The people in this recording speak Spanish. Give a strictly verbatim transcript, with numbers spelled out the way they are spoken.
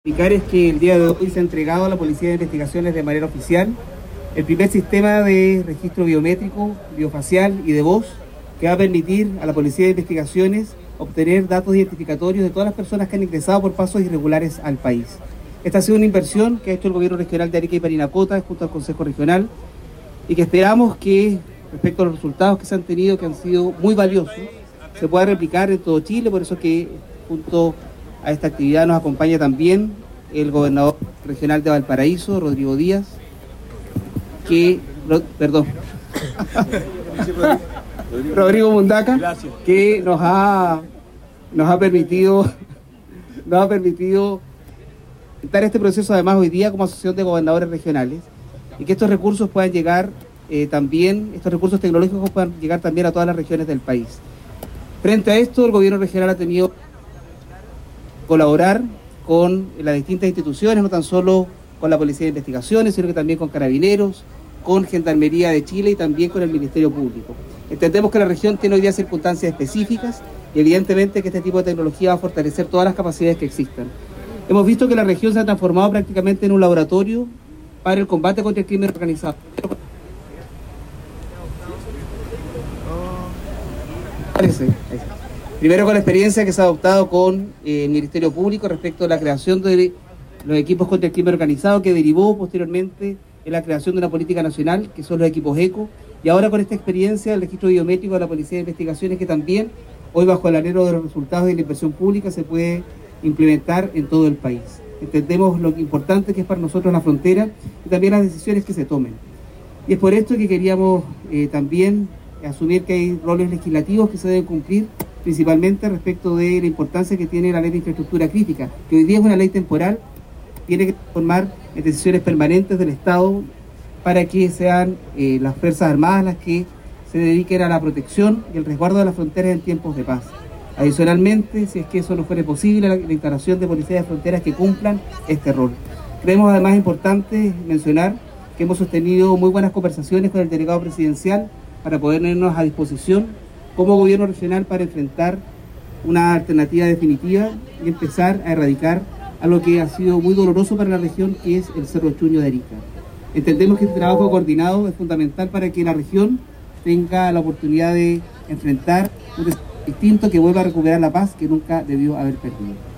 Indicar es que el día de hoy se ha entregado a la Policía de Investigaciones de manera oficial el primer sistema de registro biométrico, biofacial y de voz que va a permitir a la Policía de Investigaciones obtener datos identificatorios de todas las personas que han ingresado por pasos irregulares al país. Esta ha sido una inversión que ha hecho el Gobierno Regional de Arica y Parinacota junto al Consejo Regional y que esperamos que, respecto a los resultados que se han tenido, que han sido muy valiosos, se pueda replicar en todo Chile. Por eso que junto a esta actividad nos acompaña también el gobernador regional de Valparaíso, Rodrigo Díaz, que, ro, perdón, Rodrigo Mundaca, que nos ha, nos ha permitido, nos ha permitido dar este proceso además hoy día como asociación de gobernadores regionales y que estos recursos puedan llegar eh, también, estos recursos tecnológicos puedan llegar también a todas las regiones del país. Frente a esto, el gobierno regional ha tenido colaborar con las distintas instituciones, no tan solo con la Policía de Investigaciones, sino que también con Carabineros, con Gendarmería de Chile y también con el Ministerio Público. Entendemos que la región tiene hoy día circunstancias específicas y evidentemente que este tipo de tecnología va a fortalecer todas las capacidades que existan. Hemos visto que la región se ha transformado prácticamente en un laboratorio para el combate contra el crimen organizado. Parece. Primero con la experiencia que se ha adoptado con eh, el Ministerio Público respecto a la creación de los equipos contra el crimen organizado, que derivó posteriormente en la creación de una política nacional, que son los equipos ECO, y ahora con esta experiencia del registro biométrico de la Policía de Investigaciones, que también hoy bajo el alero de los resultados de la inversión pública se puede implementar en todo el país. Entendemos lo importante que es para nosotros la frontera y también las decisiones que se tomen. Y es por esto que queríamos eh, también asumir que hay roles legislativos que se deben cumplir, principalmente respecto de la importancia que tiene la ley de infraestructura crítica, que hoy día es una ley temporal, tiene que transformar en decisiones permanentes del Estado para que sean eh, las Fuerzas Armadas las que se dediquen a la protección y el resguardo de las fronteras en tiempos de paz. Adicionalmente, si es que eso no fuera posible, la, la instalación de policías de fronteras que cumplan este rol. Creemos además importante mencionar que hemos sostenido muy buenas conversaciones con el delegado presidencial para ponernos a disposición como gobierno regional para enfrentar una alternativa definitiva y empezar a erradicar a lo que ha sido muy doloroso para la región, que es el Cerro Chuño de Arica. Entendemos que este trabajo coordinado es fundamental para que la región tenga la oportunidad de enfrentar un desafío distinto que vuelva a recuperar la paz que nunca debió haber perdido.